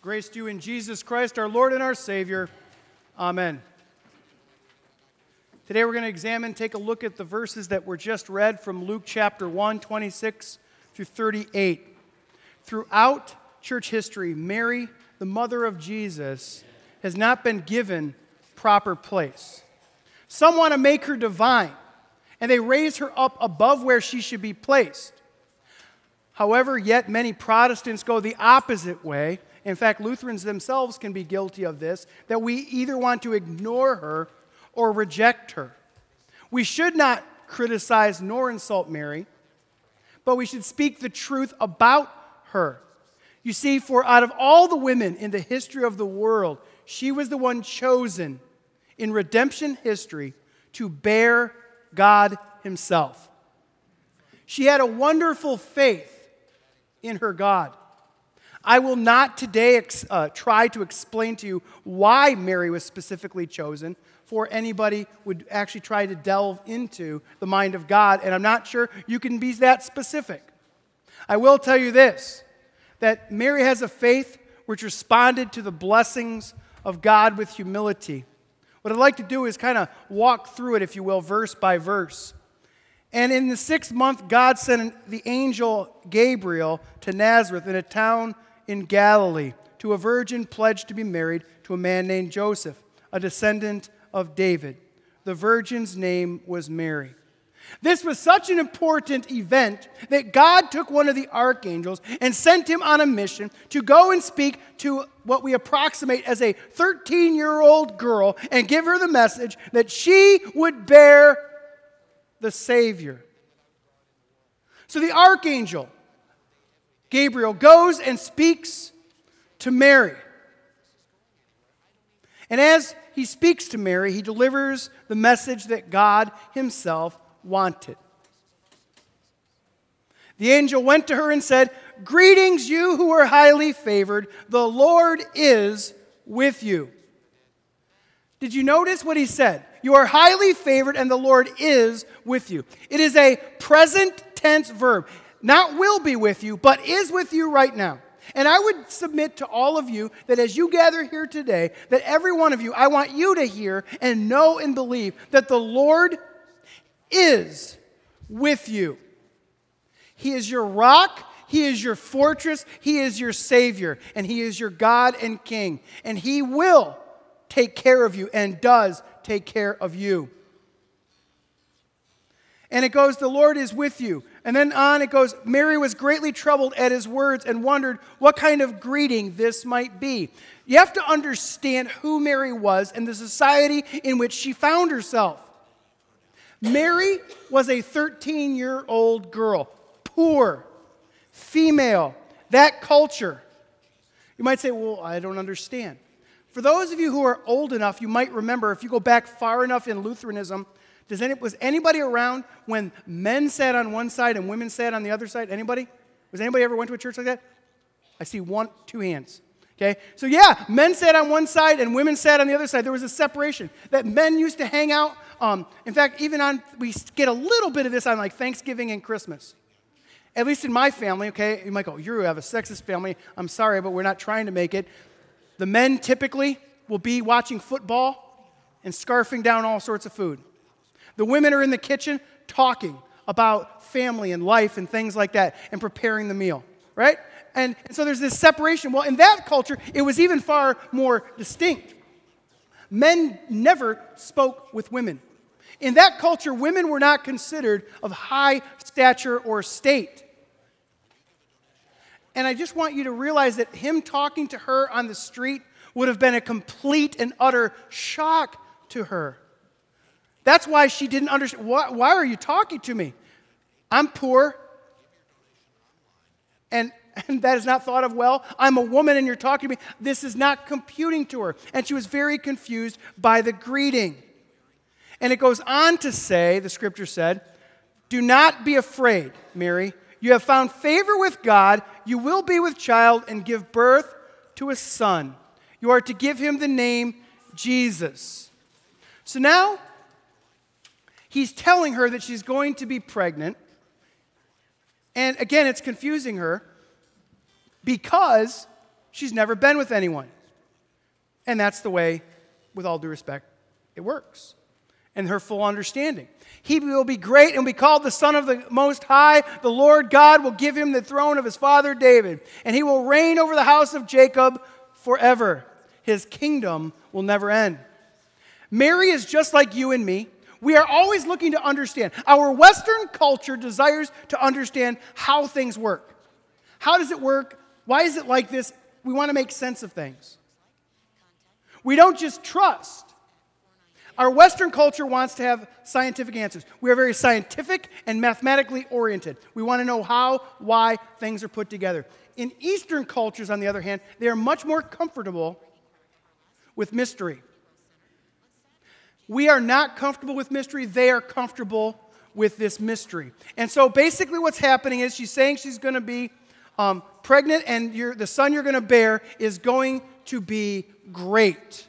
Grace to you in Jesus Christ, our Lord and our Savior. Amen. Today we're going to take a look at the verses that were just read from Luke chapter 1, 26 through 38. Throughout church history, Mary, the mother of Jesus, has not been given proper place. Some want to make her divine, and they raise her up above where she should be placed. However, yet many Protestants go the opposite way. In fact, Lutherans themselves can be guilty of this, that we either want to ignore her or reject her. We should not criticize nor insult Mary, but we should speak the truth about her. You see, for out of all the women in the history of the world, she was the one chosen in redemption history to bear God Himself. She had a wonderful faith in her God. I will not today try to explain to you why Mary was specifically chosen, for anybody would actually try to delve into the mind of God, and I'm not sure you can be that specific. I will tell you this, that Mary has a faith which responded to the blessings of God with humility. What I'd like to do is kind of walk through it, if you will, verse by verse. And in the 6th month, God sent the angel Gabriel to Nazareth, in a town in Galilee, to a virgin pledged to be married to a man named Joseph, a descendant of David. The virgin's name was Mary. This was such an important event that God took one of the archangels and sent him on a mission to go and speak to what we approximate as a 13-year-old girl and give her the message that she would bear the Savior. So the archangel, Gabriel, goes and speaks to Mary. And as he speaks to Mary, he delivers the message that God Himself wanted. The angel went to her and said, "Greetings, you who are highly favored. The Lord is with you." Did you notice what he said? You are highly favored and the Lord is with you. It is a present tense verb. Not will be with you, but is with you right now. And I would submit to all of you that as you gather here today, that every one of you, I want you to hear and know and believe that the Lord is with you. He is your rock. He is your fortress. He is your Savior. And He is your God and King. And He will take care of you and does take care of you. And it goes, the Lord is with you. And then on it goes, Mary was greatly troubled at His words and wondered what kind of greeting this might be. You have to understand who Mary was and the society in which she found herself. Mary was a 13-year-old girl, poor, female, that culture. You might say, well, I don't understand. For those of you who are old enough, you might remember, if you go back far enough in Lutheranism, was anybody around when men sat on one side and women sat on the other side? Anybody? Was anybody ever went to a church like that? I see 2 hands. Okay? So yeah, men sat on one side and women sat on the other side. There was a separation. That men used to hang out. In fact, we get a little bit of this on like Thanksgiving and Christmas. At least in my family, okay? You might go, you have a sexist family. I'm sorry, but we're not trying to make it. The men typically will be watching football and scarfing down all sorts of food. The women are in the kitchen talking about family and life and things like that and preparing the meal, right? And so there's this separation. Well, in that culture, it was even far more distinct. Men never spoke with women. In that culture, women were not considered of high stature or state. And I just want you to realize that him talking to her on the street would have been a complete and utter shock to her. That's why she didn't understand. Why are you talking to me? I'm poor. And that is not thought of well. I'm a woman and you're talking to me. This is not computing to her. And she was very confused by the greeting. And it goes on to say, the scripture said, "Do not be afraid, Mary. You have found favor with God. You will be with child and give birth to a son. You are to give him the name Jesus." So now, he's telling her that she's going to be pregnant. And again, it's confusing her because She's never been with anyone. And that's the way, with all due respect, it works. And her full understanding. He will be great and will be called the Son of the Most High. The Lord God will give him the throne of his father David. And he will reign over the house of Jacob forever. His kingdom will never end. Mary is just like you and me. We are always looking to understand. Our Western culture desires to understand how things work. How does it work? Why is it like this? We want to make sense of things. We don't just trust. Our Western culture wants to have scientific answers. We are very scientific and mathematically oriented. We want to know how, why things are put together. In Eastern cultures, on the other hand, they are much more comfortable with mystery. We are not comfortable with mystery. They are comfortable with this mystery. And so basically what's happening is she's saying she's going to be pregnant, and the son you're going to bear is going to be great.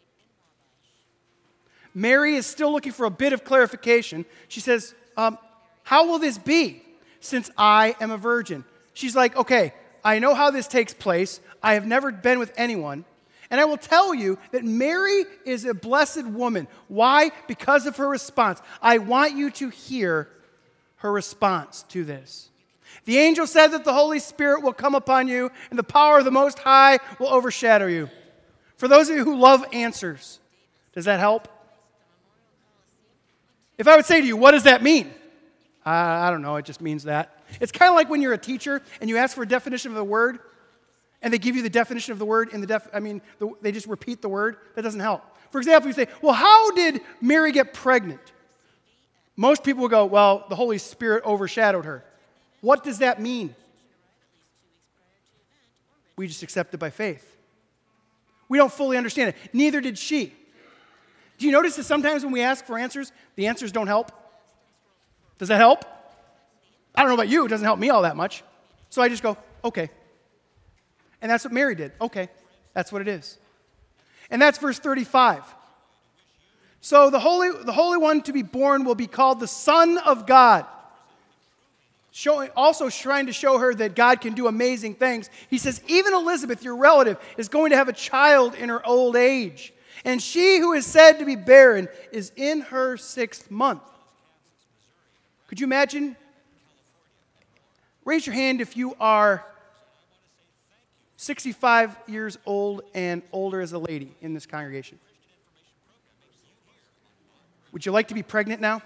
Mary is still looking for a bit of clarification. She says, how will this be since I am a virgin? She's like, okay, I know how this takes place. I have never been with anyone. And I will tell you that Mary is a blessed woman. Why? Because of her response. I want you to hear her response to this. The angel said that the Holy Spirit will come upon you, and the power of the Most High will overshadow you. For those of you who love answers, does that help? If I would say to you, what does that mean? I don't know, it just means that. It's kind of like when you're a teacher and you ask for a definition of the word, and they give you the definition of the word in they just repeat the word. That doesn't help. For example, you say, well, how did Mary get pregnant? Most people will go, well, the Holy Spirit overshadowed her. What does that mean? We just accept it by faith. We don't fully understand it. Neither did she. Do you notice that sometimes when we ask for answers, the answers don't help? Does that help? I don't know about you. It doesn't help me all that much. So I just go, okay. And that's what Mary did. Okay, that's what it is. And that's verse 35. So the Holy One to be born will be called the Son of God. Also trying to show her that God can do amazing things. He says, even Elizabeth, your relative, is going to have a child in her old age. And she who is said to be barren is in her 6th month. Could you imagine? Raise your hand if you are 65 years old and older as a lady in this congregation. Would you like to be pregnant now?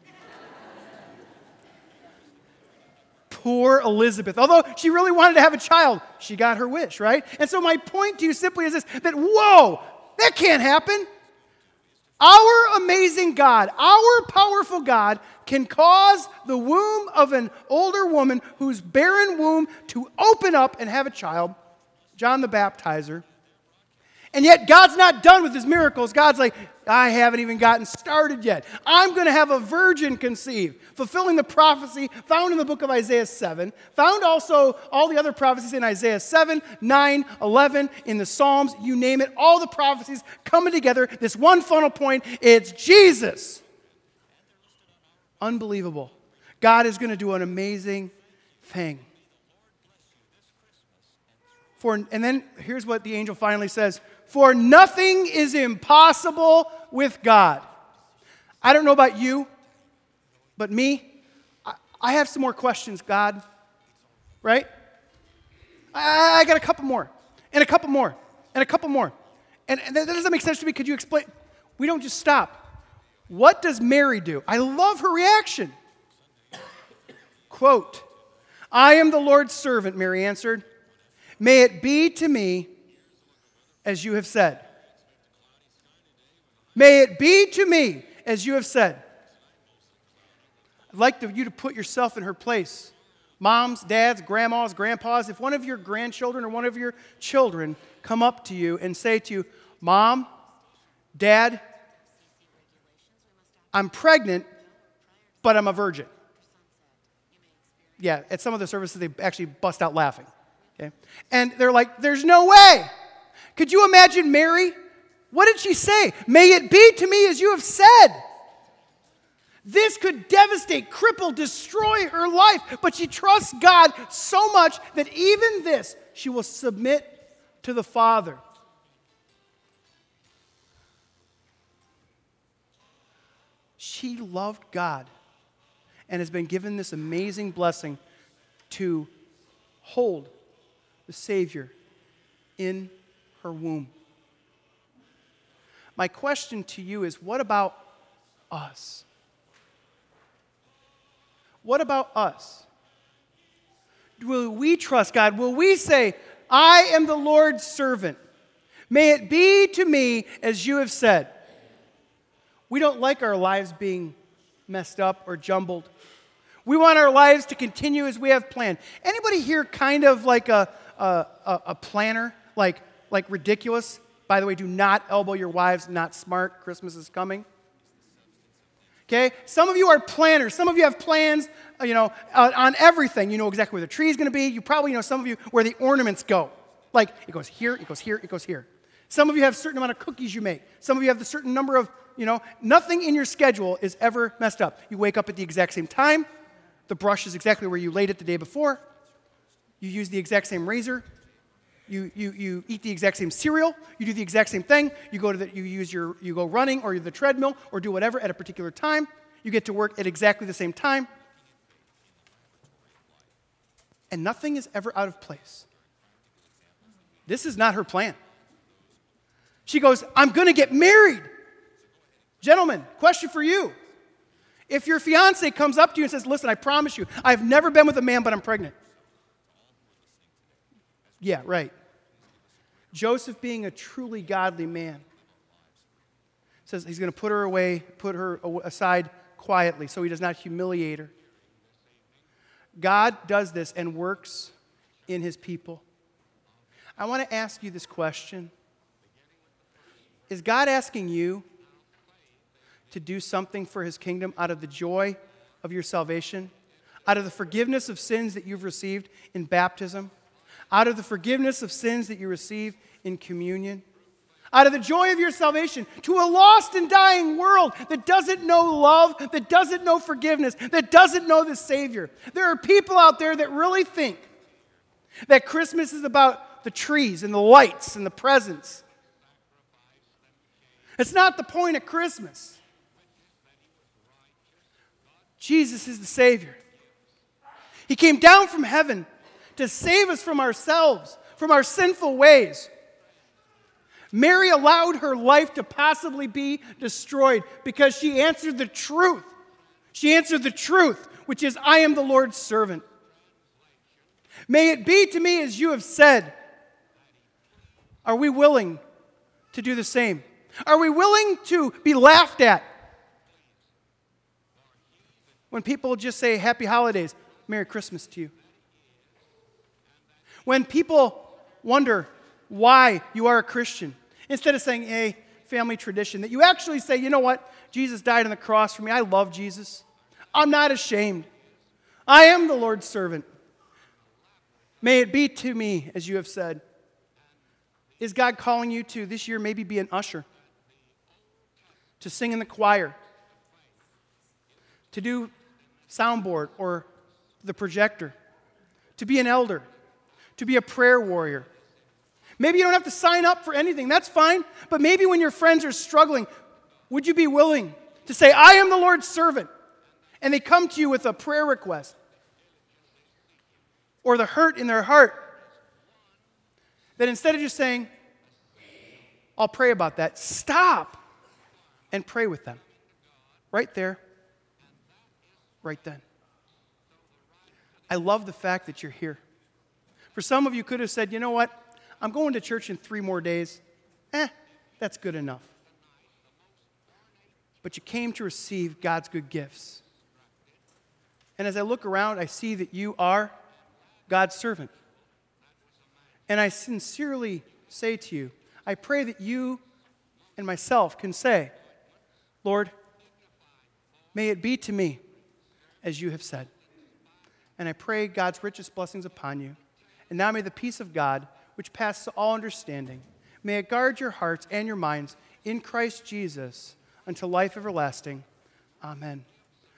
Poor Elizabeth. Although she really wanted to have a child, she got her wish, right? And so my point to you simply is this, that whoa, that can't happen. Our amazing God, our powerful God can cause the womb of an older woman whose barren womb to open up and have a child, John the Baptizer. And yet God's not done with his miracles. God's like, I haven't even gotten started yet. I'm going to have a virgin conceive, fulfilling the prophecy found in the book of Isaiah 7, found also all the other prophecies in Isaiah 7, 9, 11, in the Psalms, you name it, all the prophecies coming together. This one final point, it's Jesus. Unbelievable. God is going to do an amazing thing. And then here's what the angel finally says. For nothing is impossible with God. I don't know about you, but me, I have some more questions, God. Right? I got a couple more, and a couple more, and a couple more. And that doesn't make sense to me. Could you explain? We don't just stop. What does Mary do? I love her reaction. Quote, I am the Lord's servant, Mary answered. May it be to me as you have said. May it be to me as you have said. I'd like you to put yourself in her place. Moms, dads, grandmas, grandpas, if one of your grandchildren or one of your children come up to you and say to you, Mom, Dad, I'm pregnant, but I'm a virgin. Yeah, at some of the services, they actually bust out laughing. Okay? And they're like, there's no way. Could you imagine Mary? What did she say? May it be to me as you have said. This could devastate, cripple, destroy her life. But she trusts God so much that even this, she will submit to the Father. She loved God and has been given this amazing blessing to hold the Savior in her womb. My question to you is, what about us? What about us? Will we trust God? Will we say, I am the Lord's servant. May it be to me as you have said. We don't like our lives being messed up or jumbled. We want our lives to continue as we have planned. Anybody here kind of like a planner, like ridiculous? By the way, do not elbow your wives, not smart. Christmas is coming. Okay? Some of you are planners. Some of you have plans, on everything. You know exactly where the tree is going to be. You probably know, some of you, where the ornaments go. Like, it goes here, it goes here, it goes here. Some of you have a certain amount of cookies you make. Some of you have a certain number of, nothing in your schedule is ever messed up. You wake up at the exact same time. The brush is exactly where you laid it the day before. You use the exact same razor. You eat the exact same cereal. You do the exact same thing. You go running or the treadmill or do whatever at a particular time. You get to work at exactly the same time. And nothing is ever out of place. This is not her plan. She goes, I'm going to get married. Gentlemen, question for you. If your fiance comes up to you and says, listen, I promise you, I've never been with a man, but I'm pregnant. Yeah, right. Joseph, being a truly godly man, says he's going to put her aside quietly so he does not humiliate her. God does this and works in his people. I want to ask you this question. Is God asking you to do something for his kingdom out of the joy of your salvation, out of the forgiveness of sins that you've received in baptism, out of the forgiveness of sins that you receive in communion, out of the joy of your salvation, to a lost and dying world that doesn't know love, that doesn't know forgiveness, that doesn't know the Savior? There are people out there that really think that Christmas is about the trees and the lights and the presents. It's not the point of Christmas. Jesus is the Savior. He came down from heaven to save us from ourselves, from our sinful ways. Mary allowed her life to possibly be destroyed because she answered the truth. She answered the truth, which is, I am the Lord's servant. May it be to me as you have said. Are we willing to do the same? Are we willing to be laughed at? When people just say, Happy Holidays, Merry Christmas to you. When people wonder why you are a Christian, instead of saying, hey, family tradition, that you actually say, you know what? Jesus died on the cross for me. I love Jesus. I'm not ashamed. I am the Lord's servant. May it be to me as you have said. Is God calling you to this year maybe be an usher? To sing in the choir? To do soundboard or the projector? To be an elder? To be a prayer warrior? Maybe you don't have to sign up for anything. That's fine. But maybe when your friends are struggling, would you be willing to say, I am the Lord's servant? And they come to you with a prayer request or the hurt in their heart, that instead of just saying, I'll pray about that, stop and pray with them. Right there. Right then. I love the fact that you're here. For some of you could have said, you know what? I'm going to church in 3 more days. That's good enough. But you came to receive God's good gifts. And as I look around, I see that you are God's servant. And I sincerely say to you, I pray that you and myself can say, Lord, may it be to me as you have said. And I pray God's richest blessings upon you. And now may the peace of God, which passes all understanding, may it guard your hearts and your minds in Christ Jesus unto life everlasting. Amen.